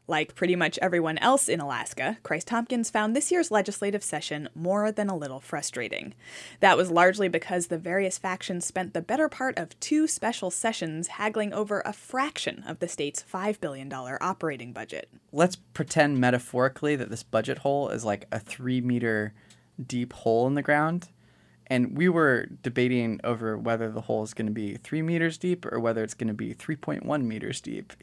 Like pretty much everyone else in Alaska, Christ-Tompkins found this year's legislative session more than a little frustrating. That was largely because the various factions spent the better part of 2 special sessions haggling over a fraction of the state's $5 billion operating budget. Let's pretend metaphorically that this budget hole is like a 3-meter deep hole in the ground. And we were debating over whether the hole is going to be 3 meters deep or whether it's going to be 3.1 meters deep.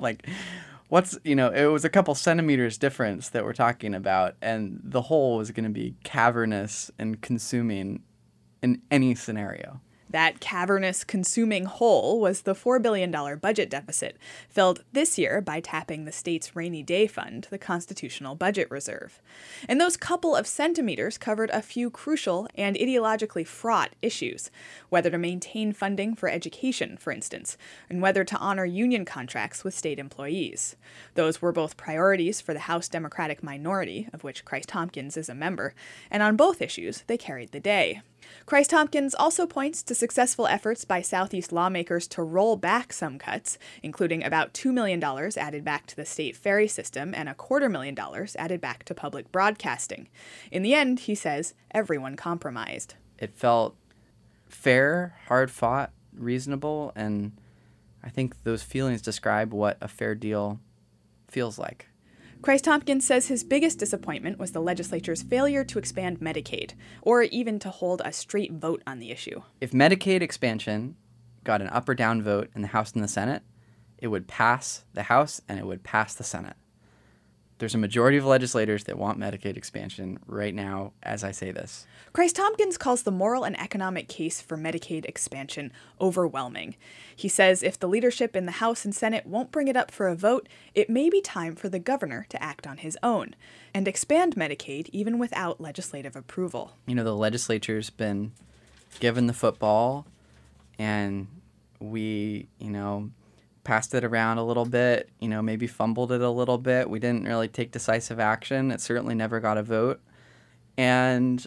It was a couple centimeters difference that we're talking about, and the hole was going to be cavernous and consuming in any scenario. That cavernous, consuming hole was the $4 billion budget deficit, filled this year by tapping the state's rainy day fund, the Constitutional Budget Reserve. And those couple of centimeters covered a few crucial and ideologically fraught issues, whether to maintain funding for education, for instance, and whether to honor union contracts with state employees. Those were both priorities for the House Democratic minority, of which Christ-Tompkins is a member, and on both issues, they carried the day. Christ-Tompkins also points to successful efforts by Southeast lawmakers to roll back some cuts, including about $2 million added back to the state ferry system and $250,000 added back to public broadcasting. In the end, he says, everyone compromised. It felt fair, hard-fought, reasonable, and I think those feelings describe what a fair deal feels like. Christ-Tompkins says his biggest disappointment was the legislature's failure to expand Medicaid, or even to hold a straight vote on the issue. If Medicaid expansion got an up or down vote in the House and the Senate, it would pass the House and it would pass the Senate. There's a majority of legislators that want Medicaid expansion right now as I say this. Christ-Tompkins calls the moral and economic case for Medicaid expansion overwhelming. He says if the leadership in the House and Senate won't bring it up for a vote, it may be time for the governor to act on his own and expand Medicaid even without legislative approval. The legislature's been given the football and we, passed it around a little bit, maybe fumbled it a little bit. We didn't really take decisive action. It certainly never got a vote. And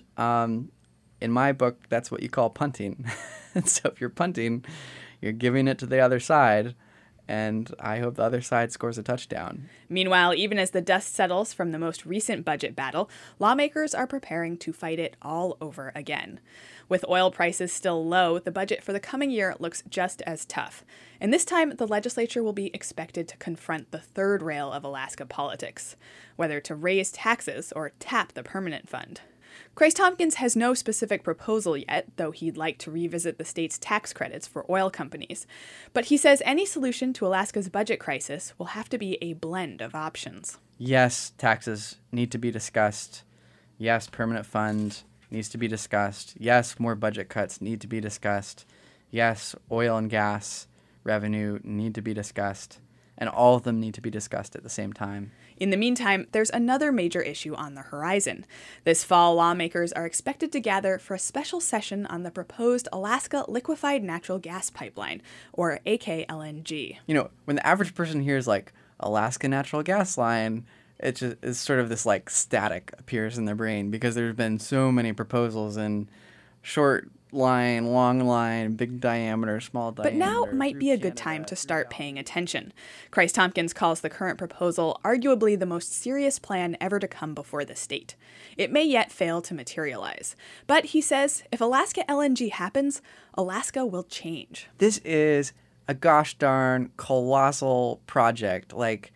in my book, that's what you call punting. And so if you're punting, you're giving it to the other side. And I hope the other side scores a touchdown. Meanwhile, even as the dust settles from the most recent budget battle, lawmakers are preparing to fight it all over again. With oil prices still low, the budget for the coming year looks just as tough. And this time, the legislature will be expected to confront the third rail of Alaska politics, whether to raise taxes or tap the permanent fund. Christ-Tompkins has no specific proposal yet, though he'd like to revisit the state's tax credits for oil companies. But he says any solution to Alaska's budget crisis will have to be a blend of options. Yes, taxes need to be discussed. Yes, permanent fund needs to be discussed. Yes, more budget cuts need to be discussed. Yes, oil and gas revenue need to be discussed. And all of them need to be discussed at the same time. In the meantime, there's another major issue on the horizon. This fall, lawmakers are expected to gather for a special session on the proposed Alaska Liquefied Natural Gas Pipeline, or AKLNG. When the average person hears, Alaska Natural Gas Line, it just is sort of this, static appears in their brain because there's been so many proposals in short line, long line, big diameter, small diameter. But now might be a good time to start paying attention. Christ-Tompkins calls the current proposal arguably the most serious plan ever to come before the state. It may yet fail to materialize. But he says if Alaska LNG happens, Alaska will change. This is a gosh darn colossal project.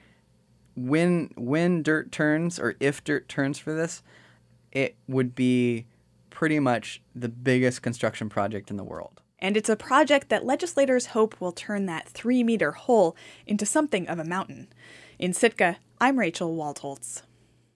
When dirt turns, or if dirt turns for this, it would be pretty much the biggest construction project in the world. And it's a project that legislators hope will turn that 3-meter hole into something of a mountain. In Sitka, I'm Rachel Waldholtz.